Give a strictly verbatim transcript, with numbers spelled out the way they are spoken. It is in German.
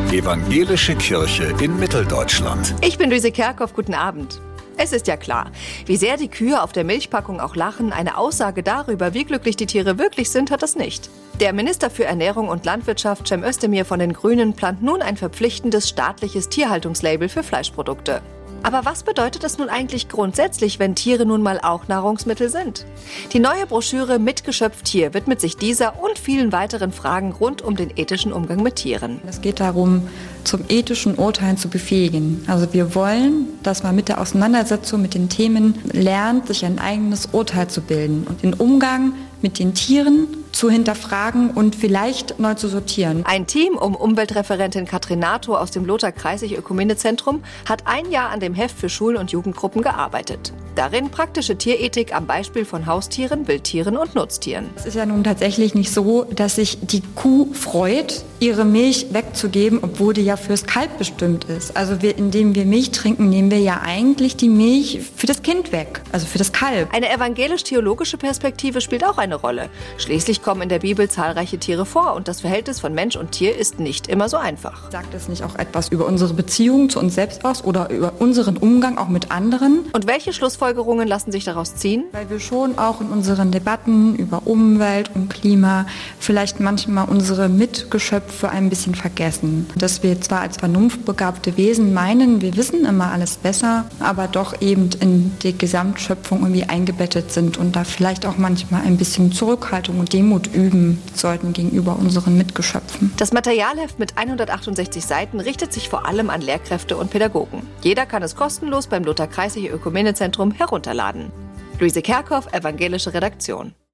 Evangelische Kirche in Mitteldeutschland. Ich bin Luise Kerkhoff, guten Abend. Es ist ja klar, wie sehr die Kühe auf der Milchpackung auch lachen, eine Aussage darüber, wie glücklich die Tiere wirklich sind, hat das nicht. Der Minister für Ernährung und Landwirtschaft, Cem Özdemir von den Grünen, plant nun ein verpflichtendes staatliches Tierhaltungslabel für Fleischprodukte. Aber was bedeutet das nun eigentlich grundsätzlich, wenn Tiere nun mal auch Nahrungsmittel sind? Die neue Broschüre Mitgeschöpft Tier widmet sich dieser und vielen weiteren Fragen rund um den ethischen Umgang mit Tieren. Es geht darum, zum ethischen Urteilen zu befähigen. Also wir wollen, dass man mit der Auseinandersetzung mit den Themen lernt, sich ein eigenes Urteil zu bilden und den Umgang mit den Tieren zu hinterfragen und vielleicht neu zu sortieren. Ein Team um Umweltreferentin Katrin Nato aus dem Lothar-Kreisig-Ökumene-Zentrum hat ein Jahr an dem Heft für Schul- und Jugendgruppen gearbeitet. Darin praktische Tierethik am Beispiel von Haustieren, Wildtieren und Nutztieren. Es ist ja nun tatsächlich nicht so, dass sich die Kuh freut, ihre Milch wegzugeben, obwohl die ja fürs Kalb bestimmt ist. Also wir, indem wir Milch trinken, nehmen wir ja eigentlich die Milch für das Kind weg, also für das Kalb. Eine evangelisch-theologische Perspektive spielt auch eine Rolle. Schließlich kommen in der Bibel zahlreiche Tiere vor und das Verhältnis von Mensch und Tier ist nicht immer so einfach. Sagt es nicht auch etwas über unsere Beziehung zu uns selbst aus oder über unseren Umgang auch mit anderen? Und welche Schlussfolgerungen lassen sich daraus ziehen? Weil wir schon auch in unseren Debatten über Umwelt und Klima vielleicht manchmal unsere Mitgeschöpfe ein bisschen vergessen. Dass wir zwar als vernunftbegabte Wesen meinen, wir wissen immer alles besser, aber doch eben in die Gesamtschöpfung irgendwie eingebettet sind und da vielleicht auch manchmal ein bisschen Zurückhaltung und Demut üben sollten gegenüber unseren Mitgeschöpfen. Das Materialheft mit hundertachtundsechzig Seiten richtet sich vor allem an Lehrkräfte und Pädagogen. Jeder kann es kostenlos beim Lothar-Kreisig-Ökumene-Zentrum herunterladen. Luise Kerkhoff, Evangelische Redaktion.